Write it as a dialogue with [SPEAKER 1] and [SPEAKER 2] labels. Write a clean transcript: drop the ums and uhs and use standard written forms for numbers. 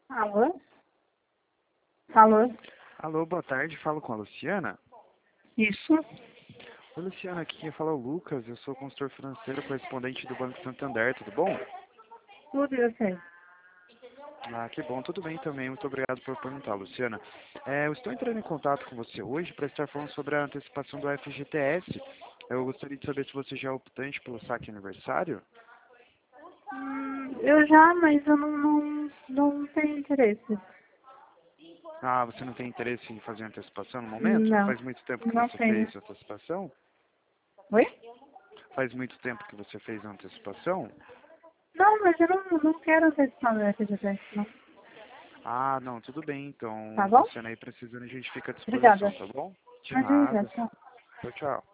[SPEAKER 1] Alô? Alô?
[SPEAKER 2] Alô, boa tarde, falo com a Luciana.
[SPEAKER 1] Isso?
[SPEAKER 2] Oi, Luciana, aqui quem fala é o Lucas, eu sou consultor financeiro correspondente do Banco Santander, tudo bom?
[SPEAKER 1] Tudo eu sei.
[SPEAKER 2] Ah, que bom, tudo bem também, muito obrigado por perguntar, Luciana. Eu estou entrando em contato com você hoje para estar falando sobre a antecipação do FGTS. Eu gostaria de saber se você já é optante pelo saque aniversário.
[SPEAKER 1] Eu já, mas eu não tenho interesse.
[SPEAKER 2] Ah, você não tem interesse em fazer antecipação no momento?
[SPEAKER 1] Não,
[SPEAKER 2] Faz muito tempo que
[SPEAKER 1] não
[SPEAKER 2] você
[SPEAKER 1] tenho.
[SPEAKER 2] fez a antecipação?
[SPEAKER 1] Oi?
[SPEAKER 2] Faz muito tempo que você fez a antecipação?
[SPEAKER 1] Não, mas eu não quero antecipar meu FGTS, não.
[SPEAKER 2] Ah, não, tudo bem,
[SPEAKER 1] Tá
[SPEAKER 2] então,
[SPEAKER 1] bom?
[SPEAKER 2] Luciana, aí precisando a gente fica à disposição,
[SPEAKER 1] Obrigada.
[SPEAKER 2] tá bom? De
[SPEAKER 1] Adeus,
[SPEAKER 2] nada.
[SPEAKER 1] tchau.
[SPEAKER 2] Tchau, tchau.